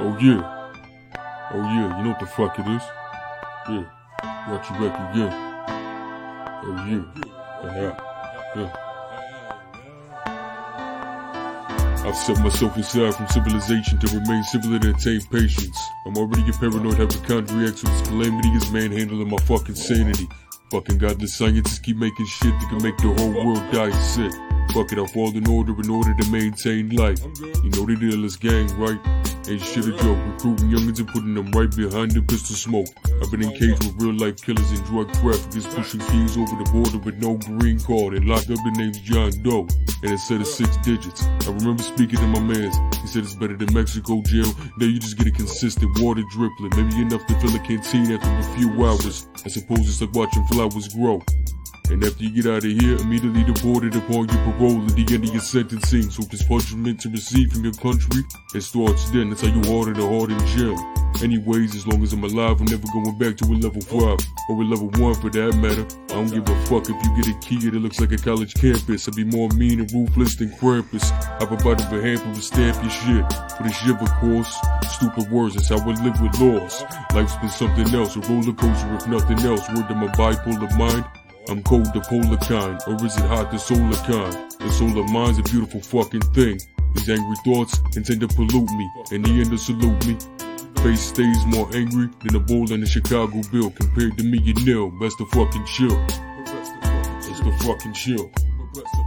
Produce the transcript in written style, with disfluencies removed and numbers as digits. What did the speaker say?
Oh yeah. Oh yeah, you know what the fuck it is? Yeah. Got you back again. Oh yeah. Yeah. I've set myself aside from civilization to remain civil and attain patience. I'm already a paranoid hypochondriac, so this calamity is manhandling my fucking sanity. Fucking godless scientists keep making shit that can make the whole world die sick. Fuck it, I fall in order to maintain life. You know the deal is gang, right? Ain't shit a joke, recruiting youngins and putting them right behind the pistol smoke. I've been engaged with real life killers and drug traffickers, pushing keys over the border with no green card, and locked up the name's John Doe, and a set of 6 digits. I remember speaking to my mans, he said it's better than Mexico jail. There you just get a consistent water dripping, maybe enough to fill a canteen after a few hours. I suppose it's like watching flowers grow. And after you get out of here, immediately deported upon your parole at the end of your sentencing. So if there's punishment to receive from your country, it starts then. That's how you harden the heart in jail. Anyways, as long as I'm alive, I'm never going back to a level 5 or a level 1 for that matter. I don't give a fuck if you get a key that looks like a college campus. I'd be more mean and ruthless than Krampus. Hop up out of a hamper and stamp your shit. For the shiv, of course. Stupid words, that's how I live with laws. Life's been something else, a roller coaster if nothing else. Word to my bipolar mind. I'm cold, the polar kind, or is it hot, the solar kind? The solar mind's a beautiful fucking thing. These angry thoughts intend to pollute me, in the end to salute me. Face stays more angry than a bull in the Chicago Bill. Compared to me, you nil. Best to fucking chill. Best to fucking chill.